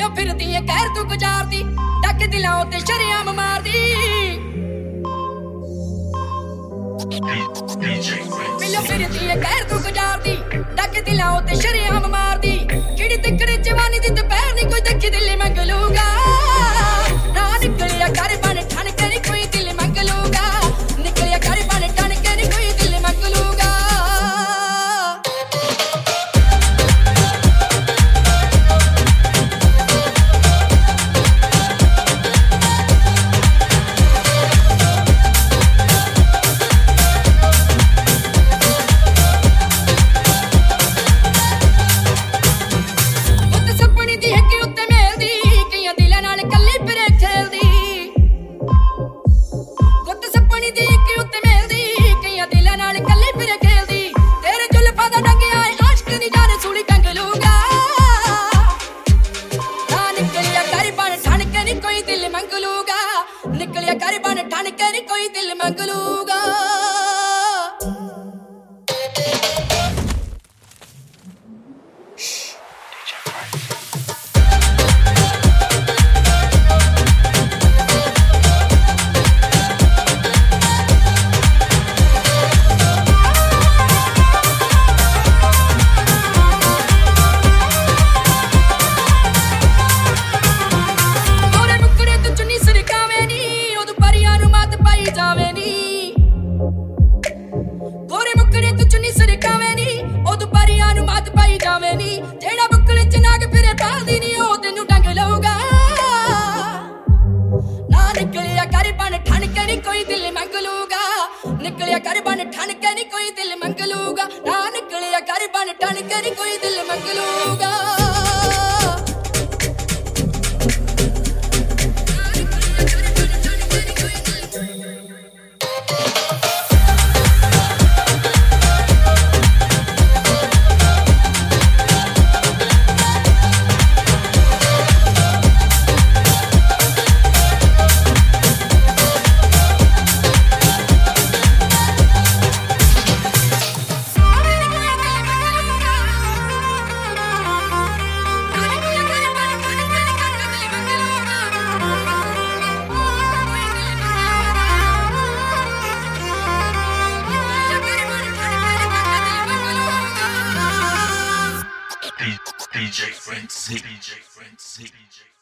मिलो फिरदी है कहर तू गुजारदी डक दिलां ते शरेआम मारदी मिलो फिरदी है कहर तू गुजारदी डक दिलां ते शरेआम मारदी किड़ी तिकड़ी जवानी दी दोपहर नी कोई देखी दिल मंगलूगा ना निकलिया कर बन ठन के नी कोई दिल मंगलूगा निकलिया कर बन ठन के नी कोई दिल मंगलूगा निकलिया कर बन ठन के नी कोई दिल मंगलूगा जेड़ा बुकले च नाग फिरे पालदी नी ओ तेनू डंग लऊगा ना निकलिया कर बन ठन के नी कोई दिल मंगलूगा निकलिया कर बन ठन के नी कोई दिल मंगलूगा ना निकलिया कर बन ठन के नी कोई दिल मंगलूगा DJ Frenzy.